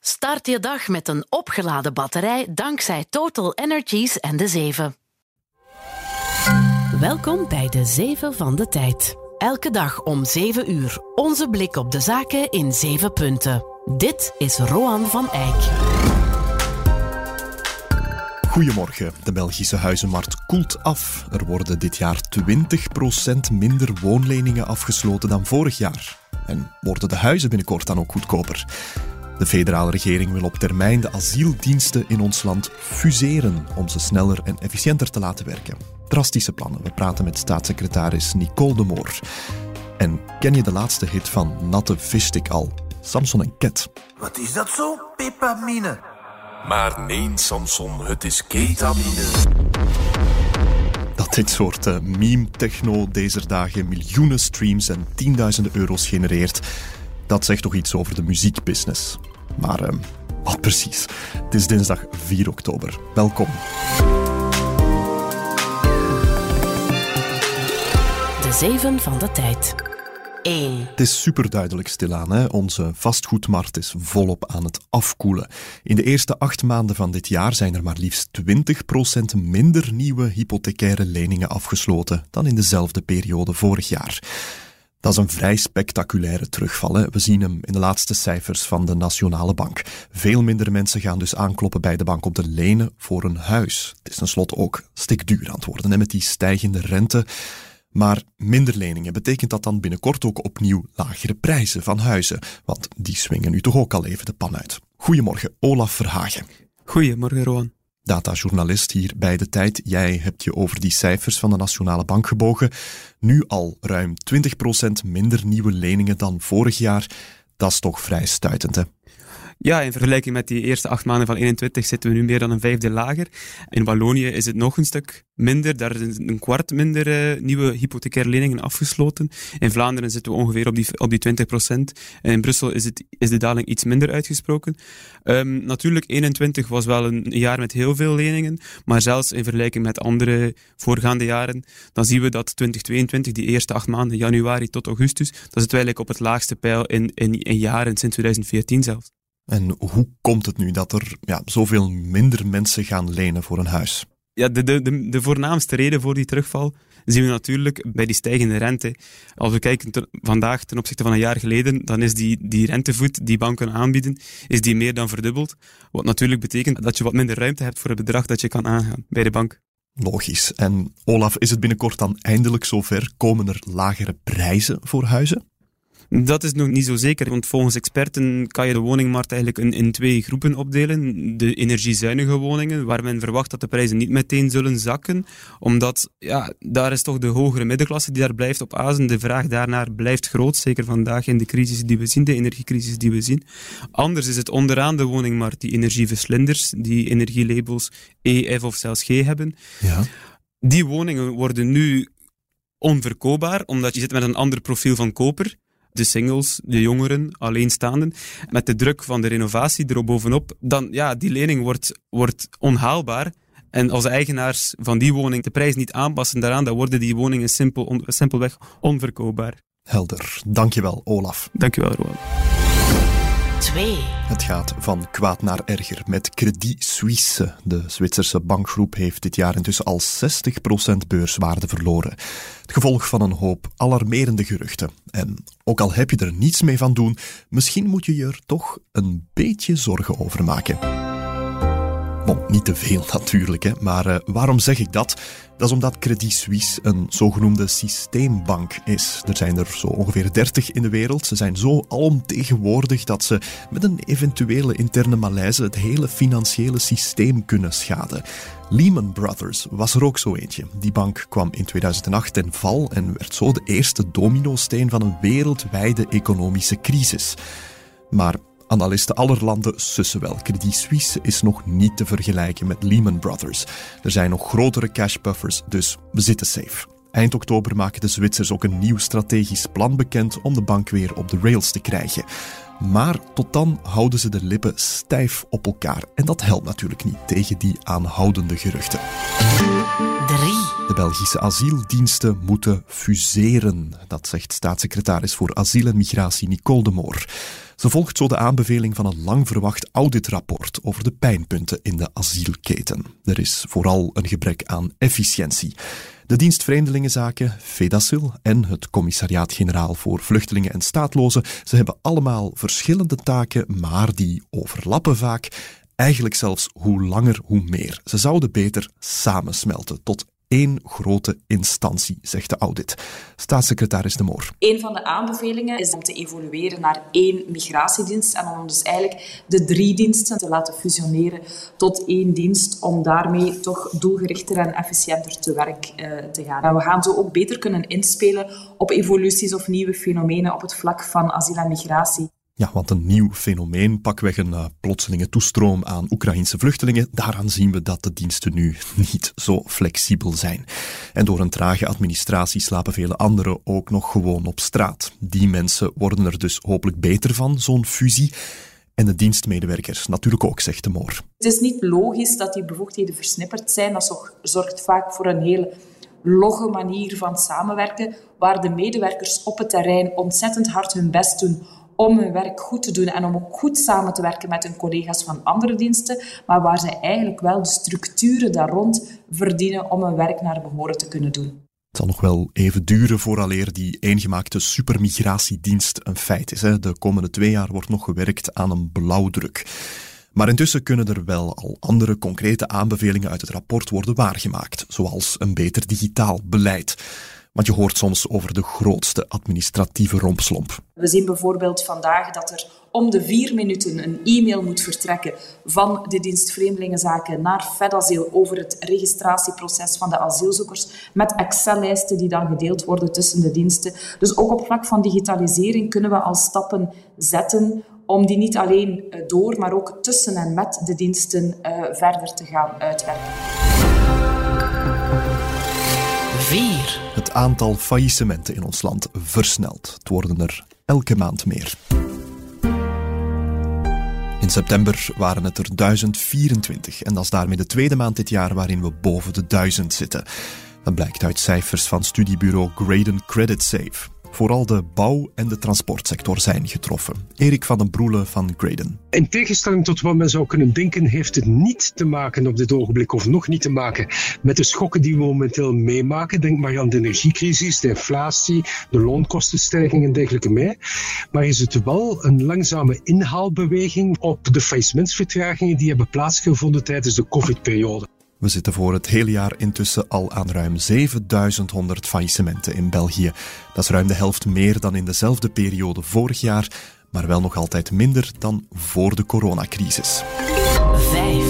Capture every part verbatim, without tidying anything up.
Start je dag met een opgeladen batterij dankzij Total Energies en de zeven. Welkom bij de zeven van de tijd. Elke dag om zeven uur. Onze blik op de zaken in zeven punten. Dit is Roan van Eyck. Goedemorgen. De Belgische huizenmarkt koelt af. Er worden dit jaar twintig procent minder woonleningen afgesloten dan vorig jaar. En worden de huizen binnenkort dan ook goedkoper? De federale regering wil op termijn de asieldiensten in ons land fuseren om ze sneller en efficiënter te laten werken. Drastische plannen. We praten met staatssecretaris Nicole de Moor. En ken je de laatste hit van Natte Vistik al? Samson en Cat. Wat is dat zo, pepamine? Maar nee, Samson, het is ketamine. Dat dit soort uh, meme-techno deze dagen miljoenen streams en tienduizenden euro's genereert, dat zegt toch iets over de muziekbusiness. Maar uh, wat precies? Het is dinsdag vier oktober. Welkom. De zeven van de tijd. één. Het is superduidelijk stilaan. Hè? Onze vastgoedmarkt is volop aan het afkoelen. In de eerste acht maanden van dit jaar zijn er maar liefst twintig procent minder nieuwe hypothecaire leningen afgesloten dan in dezelfde periode vorig jaar. Dat is een vrij spectaculaire terugval. Hè? We zien hem in de laatste cijfers van de Nationale Bank. Veel minder mensen gaan dus aankloppen bij de bank om te lenen voor een huis. Het is tenslotte ook stikduur aan het worden, hè? Met die stijgende rente. Maar minder leningen, betekent dat dan binnenkort ook opnieuw lagere prijzen van huizen? Want die swingen nu toch ook al even de pan uit. Goedemorgen, Olaf Verhagen. Goedemorgen, Roan. Datajournalist hier bij De Tijd. Jij hebt je over die cijfers van de Nationale Bank gebogen. Nu al ruim twintig procent minder nieuwe leningen dan vorig jaar. Dat is toch vrij stuitend, hè? Ja, in vergelijking met die eerste acht maanden van eenentwintig zitten we nu meer dan een vijfde lager. In Wallonië is het nog een stuk minder. Daar is een kwart minder uh, nieuwe hypothecaire leningen afgesloten. In Vlaanderen zitten we ongeveer op die, op die twintig procent. En in Brussel is, het, is de daling iets minder uitgesproken. Um, natuurlijk, eenentwintig was wel een jaar met heel veel leningen. Maar zelfs in vergelijking met andere voorgaande jaren, dan zien we dat twintig tweeëntwintig, die eerste acht maanden, januari tot augustus, dat zitten we eigenlijk op het laagste peil in, in, in jaren, sinds twintig veertien zelfs. En hoe komt het nu dat er ja, zoveel minder mensen gaan lenen voor een huis? Ja, de, de, de, de voornaamste reden voor die terugval zien we natuurlijk bij die stijgende rente. Als we kijken te, vandaag ten opzichte van een jaar geleden, dan is die, die rentevoet die banken aanbieden, is die meer dan verdubbeld. Wat natuurlijk betekent dat je wat minder ruimte hebt voor het bedrag dat je kan aangaan bij de bank. Logisch. En Olaf, is het binnenkort dan eindelijk zover? Komen er lagere prijzen voor huizen? Dat is nog niet zo zeker, want volgens experten kan je de woningmarkt eigenlijk in, in twee groepen opdelen. De energiezuinige woningen, waar men verwacht dat de prijzen niet meteen zullen zakken, omdat ja, daar is toch de hogere middenklasse die daar blijft op azen. De vraag daarnaar blijft groot, zeker vandaag in de crisis die we zien, de energiecrisis die we zien. Anders is het onderaan de woningmarkt die energieverslinders, die energielabels E, F of zelfs G hebben. Ja. Die woningen worden nu onverkoopbaar, omdat je zit met een ander profiel van koper. De singles, de jongeren, alleenstaanden, met de druk van de renovatie erop bovenop, dan ja, die lening wordt, wordt onhaalbaar. En als de eigenaars van die woning de prijs niet aanpassen daaraan, dan worden die woningen simpel, on, simpelweg onverkoopbaar. Helder. Dankjewel, Olaf. Dankjewel, Rowan. twee. Het gaat van kwaad naar erger met Credit Suisse. De Zwitserse bankgroep heeft dit jaar intussen al zestig procent beurswaarde verloren. Het gevolg van een hoop alarmerende geruchten. En ook al heb je er niets mee van doen, misschien moet je je er toch een beetje zorgen over maken. Bon, niet te veel natuurlijk, hè. Maar uh, waarom zeg ik dat? Dat is omdat Credit Suisse een zogenoemde systeembank is. Er zijn er zo ongeveer dertig in de wereld. Ze zijn zo alomtegenwoordig dat ze met een eventuele interne malaise het hele financiële systeem kunnen schaden. Lehman Brothers was er ook zo eentje. Die bank kwam in tweeduizend acht ten val en werd zo de eerste dominosteen van een wereldwijde economische crisis. Maar analisten aller landen sussen wel. Credit Suisse is nog niet te vergelijken met Lehman Brothers. Er zijn nog grotere cashbuffers, dus we zitten safe. Eind oktober maken de Zwitsers ook een nieuw strategisch plan bekend om de bank weer op de rails te krijgen. Maar tot dan houden ze de lippen stijf op elkaar. En dat helpt natuurlijk niet tegen die aanhoudende geruchten. drie. De Belgische asieldiensten moeten fuseren. Dat zegt staatssecretaris voor asiel en migratie Nicole de Moor. Ze volgt zo de aanbeveling van een lang verwacht auditrapport over de pijnpunten in de asielketen. Er is vooral een gebrek aan efficiëntie. De dienst Vreemdelingenzaken, FEDASIL en het Commissariaat-Generaal voor Vluchtelingen en Staatlozen, ze hebben allemaal verschillende taken, maar die overlappen vaak. Eigenlijk zelfs hoe langer, hoe meer. Ze zouden beter samensmelten tot één grote instantie, zegt de audit. Staatssecretaris De Moor. Een van de aanbevelingen is om te evolueren naar één migratiedienst en om dus eigenlijk de drie diensten te laten fusioneren tot één dienst, om daarmee toch doelgerichter en efficiënter te werk uh, te gaan. En we gaan zo ook beter kunnen inspelen op evoluties of nieuwe fenomenen op het vlak van asiel en migratie. Ja, want een nieuw fenomeen, pakweg een uh, plotselinge toestroom aan Oekraïnse vluchtelingen, daaraan zien we dat de diensten nu niet zo flexibel zijn. En door een trage administratie slapen vele anderen ook nog gewoon op straat. Die mensen worden er dus hopelijk beter van, zo'n fusie. En de dienstmedewerkers natuurlijk ook, zegt De Moor. Het is niet logisch dat die bevoegdheden versnipperd zijn. Dat zorgt vaak voor een hele logge manier van samenwerken, waar de medewerkers op het terrein ontzettend hard hun best doen om hun werk goed te doen en om ook goed samen te werken met hun collega's van andere diensten, maar waar zij eigenlijk wel de structuren daar rond verdienen om hun werk naar behoren te kunnen doen. Het zal nog wel even duren vooraleer die eengemaakte supermigratiedienst een feit is. Hè. De komende twee jaar wordt nog gewerkt aan een blauwdruk. Maar intussen kunnen er wel al andere concrete aanbevelingen uit het rapport worden waargemaakt, zoals een beter digitaal beleid. Want je hoort soms over de grootste administratieve rompslomp. We zien bijvoorbeeld vandaag dat er om de vier minuten een e-mail moet vertrekken van de dienst Vreemdelingenzaken naar FEDASIL over het registratieproces van de asielzoekers, met Excel-lijsten die dan gedeeld worden tussen de diensten. Dus ook op vlak van digitalisering kunnen we al stappen zetten om die niet alleen door, maar ook tussen en met de diensten uh, verder te gaan uitwerken. vier. Het aantal faillissementen in ons land versnelt. Het worden er elke maand meer. In september waren het er duizend vierentwintig en dat is daarmee de tweede maand dit jaar waarin we boven de duizend zitten. Dat blijkt uit cijfers van studiebureau Graden Credit Safe. Vooral de bouw- en de transportsector zijn getroffen. Erik van den Broele van Graden. In tegenstelling tot wat men zou kunnen denken, heeft het niet te maken op dit ogenblik, of nog niet te maken, met de schokken die we momenteel meemaken. Denk maar aan de energiecrisis, de inflatie, de loonkostenstijging en dergelijke meer. Maar is het wel een langzame inhaalbeweging op de faillissementsvertragingen die hebben plaatsgevonden tijdens de COVID-periode. We zitten voor het hele jaar intussen al aan ruim zevenduizend honderd faillissementen in België. Dat is ruim de helft meer dan in dezelfde periode vorig jaar, maar wel nog altijd minder dan voor de coronacrisis. vijf.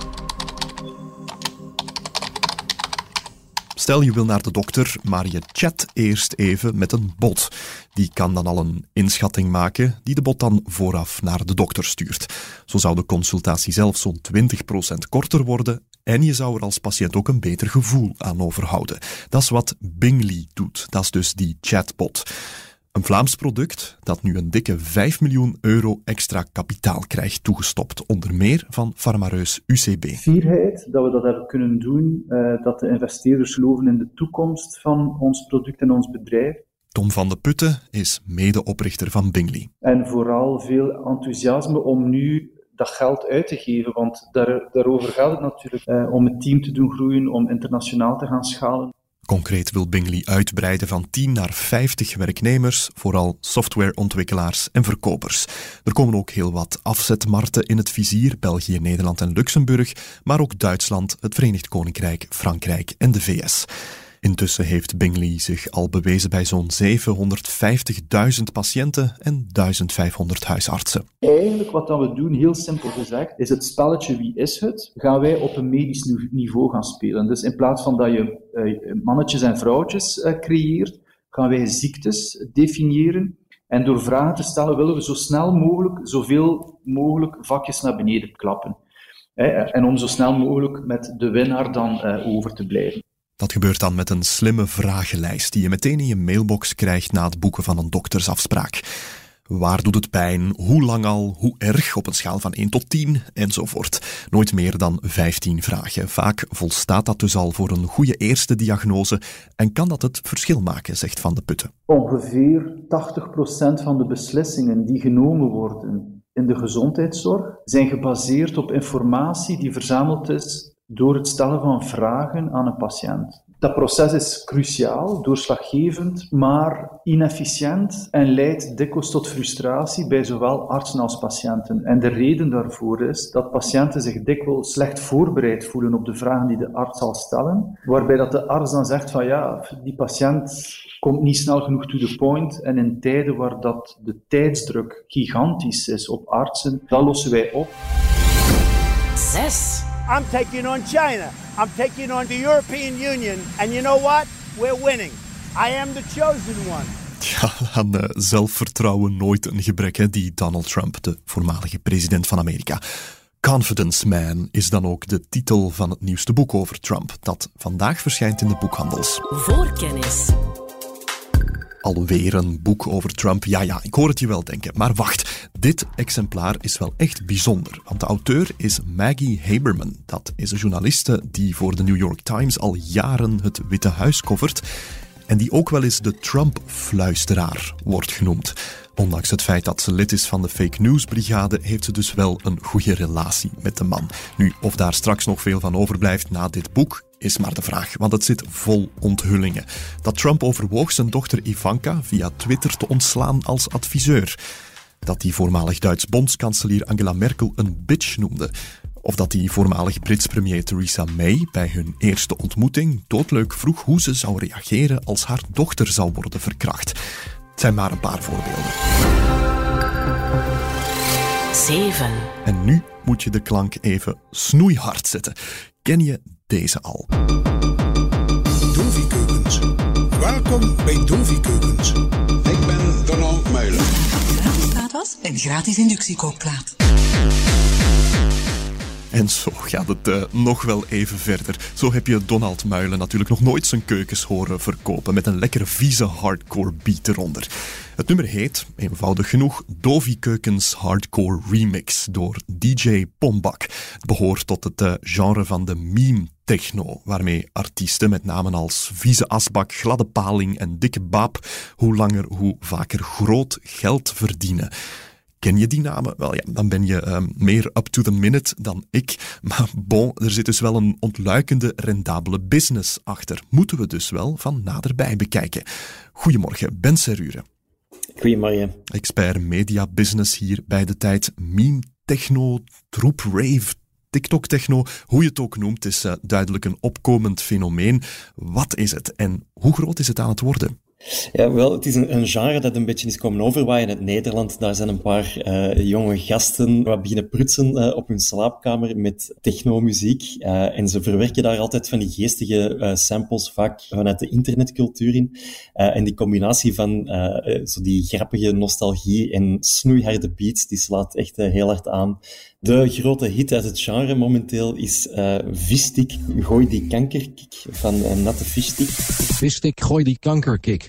Stel je wil naar de dokter, maar je chat eerst even met een bot. Die kan dan al een inschatting maken die de bot dan vooraf naar de dokter stuurt. Zo zou de consultatie zelf zo'n twintig procent korter worden en je zou er als patiënt ook een beter gevoel aan overhouden. Dat is wat Bingly doet, dat is dus die chatbot. Een Vlaams product dat nu een dikke vijf miljoen euro extra kapitaal krijgt toegestopt, onder meer van farmareus U C B. Fierheid dat we dat hebben kunnen doen, uh, dat de investeerders geloven in de toekomst van ons product en ons bedrijf. Tom van de Putten is medeoprichter van Bingly. En vooral veel enthousiasme om nu dat geld uit te geven, want daar, daarover gaat het natuurlijk, uh, om het team te doen groeien, om internationaal te gaan schalen. Concreet wil Bingly uitbreiden van tien naar vijftig werknemers, vooral softwareontwikkelaars en verkopers. Er komen ook heel wat afzetmarkten in het vizier, België, Nederland en Luxemburg, maar ook Duitsland, het Verenigd Koninkrijk, Frankrijk en de V S. Intussen heeft Bingly zich al bewezen bij zo'n zevenhonderdvijftigduizend patiënten en duizendvijfhonderd huisartsen. Eigenlijk wat dat we doen, heel simpel gezegd, is het spelletje Wie is het? Gaan wij op een medisch niveau gaan spelen. Dus in plaats van dat je uh, mannetjes en vrouwtjes uh, creëert, gaan wij ziektes definiëren. En door vragen te stellen willen we zo snel mogelijk, zoveel mogelijk vakjes naar beneden klappen. Eh, en om zo snel mogelijk met de winnaar dan uh, over te blijven. Dat gebeurt dan met een slimme vragenlijst die je meteen in je mailbox krijgt na het boeken van een doktersafspraak. Waar doet het pijn? Hoe lang al? Hoe erg? Op een schaal van één tot tien? Enzovoort. Nooit meer dan vijftien vragen. Vaak volstaat dat dus al voor een goede eerste diagnose en kan dat het verschil maken, zegt Van de Putten. Ongeveer tachtig procent van de beslissingen die genomen worden in de gezondheidszorg zijn gebaseerd op informatie die verzameld is door het stellen van vragen aan een patiënt. Dat proces is cruciaal, doorslaggevend, maar inefficiënt en leidt dikwijls tot frustratie bij zowel artsen als patiënten. En de reden daarvoor is dat patiënten zich dikwijls slecht voorbereid voelen op de vragen die de arts zal stellen, waarbij dat de arts dan zegt van ja, die patiënt komt niet snel genoeg to the point. En in tijden waar dat de tijdsdruk gigantisch is op artsen, dat lossen wij op. Zes. I'm taking on China. I'm taking on the European Union. And you know what? We're winning. I am the chosen one. Ja, aan uh, zelfvertrouwen nooit een gebrek, hè, die Donald Trump, de voormalige president van Amerika. Confidence Man is dan ook de titel van het nieuwste boek over Trump, dat vandaag verschijnt in de boekhandels. Voorkennis. Alweer een boek over Trump. Ja, ja, ik hoor het je wel denken. Maar wacht, dit exemplaar is wel echt bijzonder. Want de auteur is Maggie Haberman. Dat is een journaliste die voor de New York Times al jaren het Witte Huis covert. En die ook wel eens de Trump-fluisteraar wordt genoemd. Ondanks het feit dat ze lid is van de fake news brigade, heeft ze dus wel een goede relatie met de man. Nu, of daar straks nog veel van overblijft na dit boek, is maar de vraag, want het zit vol onthullingen. Dat Trump overwoog zijn dochter Ivanka via Twitter te ontslaan als adviseur. Dat die voormalig Duits bondskanselier Angela Merkel een bitch noemde. Of dat die voormalig Brits premier Theresa May bij hun eerste ontmoeting doodleuk vroeg hoe ze zou reageren als haar dochter zou worden verkracht. Het zijn maar een paar voorbeelden. Zeven. En nu moet je de klank even snoeihard zetten. Ken je deze al? Dovi Keukens. Welkom bij Dovi Keukens. Ik ben Donald Meulen. Gratis vaatwas en gratis inductiekookplaat. En zo gaat het uh, nog wel even verder. Zo heb je Donald Meulen natuurlijk nog nooit zijn keukens horen verkopen met een lekkere vieze hardcore beat eronder. Het nummer heet, eenvoudig genoeg, Dovi Keukens Hardcore Remix door D J Pombak. Het behoort tot het uh, genre van de meme techno, waarmee artiesten met namen als Vieze Asbak, Gladde Paling en Dikke Baap hoe langer hoe vaker groot geld verdienen. Ken je die namen? Wel ja, dan ben je um, meer up to the minute dan ik. Maar bon, er zit dus wel een ontluikende, rendabele business achter. Moeten we dus wel van naderbij bekijken. Goedemorgen, Ben Serure. Goedemorgen. Expert media business hier bij De Tijd. Meme, techno, troep, rave, TikTok-techno, hoe je het ook noemt, is uh, duidelijk een opkomend fenomeen. Wat is het en hoe groot is het aan het worden? Ja, wel, het is een, een genre dat een beetje is komen overwaaien in het Nederland. Daar zijn een paar uh, jonge gasten wat beginnen prutsen uh, op hun slaapkamer met technomuziek. Uh, en ze verwerken daar altijd van die geestige uh, samples, vaak vanuit de internetcultuur in. Uh, en die combinatie van uh, zo die grappige nostalgie en snoeiharde beats, die slaat echt uh, heel hard aan. De grote hit uit het genre momenteel is uh, Visstick, Gooi die kankerkick van uh, Natte Fishstick. Visstick, Gooi die kankerkick.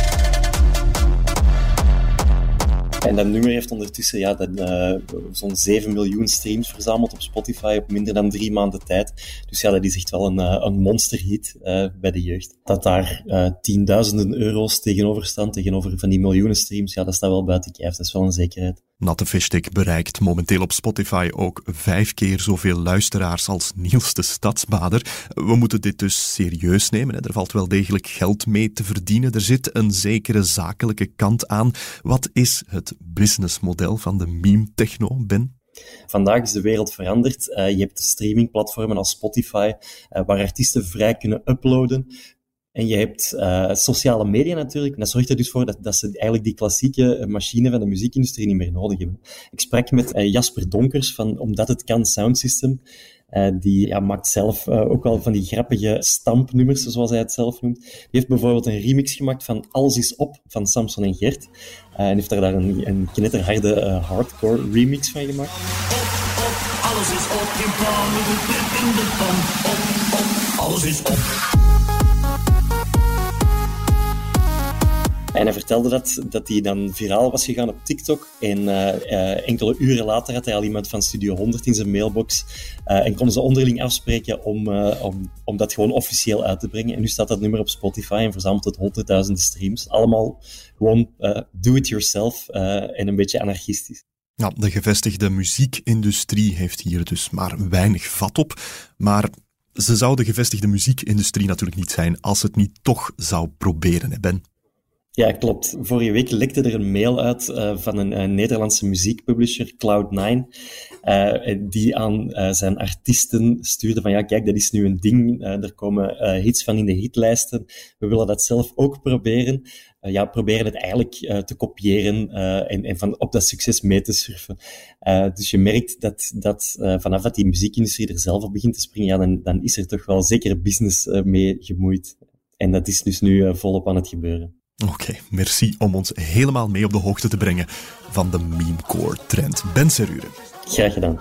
En dat nummer heeft ondertussen ja, dat, uh, zo'n zeven miljoen streams verzameld op Spotify op minder dan drie maanden tijd. Dus ja, dat is echt wel een, uh, een monsterhit uh, bij de jeugd. Dat daar uh, tienduizenden euro's tegenover staan, tegenover van die miljoenen streams, ja, dat staat wel buiten kijf. Dat is wel een zekerheid. Natte Fishstick bereikt momenteel op Spotify ook vijf keer zoveel luisteraars als Niels de Stadsbader. We moeten dit dus serieus nemen. Hè. Er valt wel degelijk geld mee te verdienen. Er zit een zekere zakelijke kant aan. Wat is het businessmodel van de meme-techno, Ben? Vandaag is de wereld veranderd. Uh, je hebt streamingplatformen als Spotify, uh, waar artiesten vrij kunnen uploaden. En je hebt uh, sociale media natuurlijk. En dat zorgt er dus voor dat, dat ze eigenlijk die klassieke machine van de muziekindustrie niet meer nodig hebben. Ik sprak met uh, Jasper Donkers van Omdat het kan Sound System. Uh, die ja, maakt zelf uh, ook al van die grappige stampnummers, zoals hij het zelf noemt. Die heeft bijvoorbeeld een remix gemaakt van Alles is op van Samson en Gert. Uh, en heeft daar daar een, een knetterharde uh, hardcore remix van gemaakt. Op, op, alles is op, in pan, in de pan. Op, op, alles is op. En hij vertelde dat, dat hij dan viraal was gegaan op TikTok. En uh, uh, enkele uren later had hij al iemand van Studio honderd in zijn mailbox. Uh, en konden ze onderling afspreken om, uh, om, om dat gewoon officieel uit te brengen. En nu staat dat nummer op Spotify en verzamelt het honderdduizenden streams. Allemaal gewoon uh, do-it-yourself uh, en een beetje anarchistisch. Ja, de gevestigde muziekindustrie heeft hier dus maar weinig vat op. Maar ze zou de gevestigde muziekindustrie natuurlijk niet zijn als het niet toch zou proberen, hè Ben? Ja, klopt. Vorige week lekte er een mail uit uh, van een, een Nederlandse muziekpublisher, Cloud nine, uh, die aan uh, zijn artiesten stuurde van ja, kijk, dat is nu een ding, uh, er komen uh, hits van in de hitlijsten, we willen dat zelf ook proberen. Uh, ja, proberen het eigenlijk uh, te kopiëren uh, en, en van op dat succes mee te surfen. Uh, dus je merkt dat, dat uh, vanaf dat die muziekindustrie er zelf op begint te springen, ja, dan, dan is er toch wel zeker business uh, mee gemoeid. En dat is dus nu uh, volop aan het gebeuren. Oké, okay, merci om ons helemaal mee op de hoogte te brengen van de memecore-trend. Ben Serure. Graag gedaan.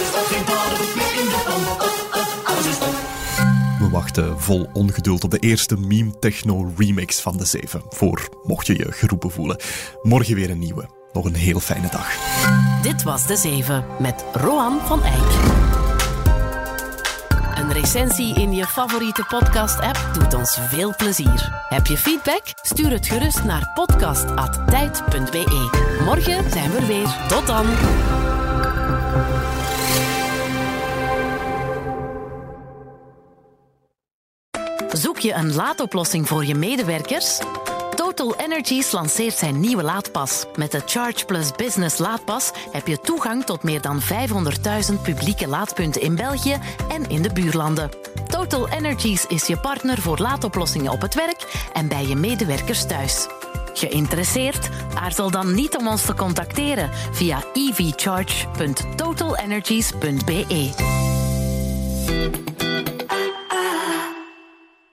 We wachten vol ongeduld op de eerste Meme Techno remix van de zeven. Voor mocht je je geroepen voelen. Morgen weer een nieuwe. Nog een heel fijne dag. Dit was de zeven met Roan van Eyck. Een recensie in je favoriete podcast-app doet ons veel plezier. Heb je feedback? Stuur het gerust naar podcast apenstaartje tijd punt b e. Morgen zijn we er weer. Tot dan! Zoek je een laadoplossing voor je medewerkers? Total Energies lanceert zijn nieuwe laadpas. Met de Charge Plus Business laadpas heb je toegang tot meer dan vijfhonderdduizend publieke laadpunten in België en in de buurlanden. Total Energies is je partner voor laadoplossingen op het werk en bij je medewerkers thuis. Geïnteresseerd? Aarzel dan niet om ons te contacteren via e v charge punt total energies punt b e.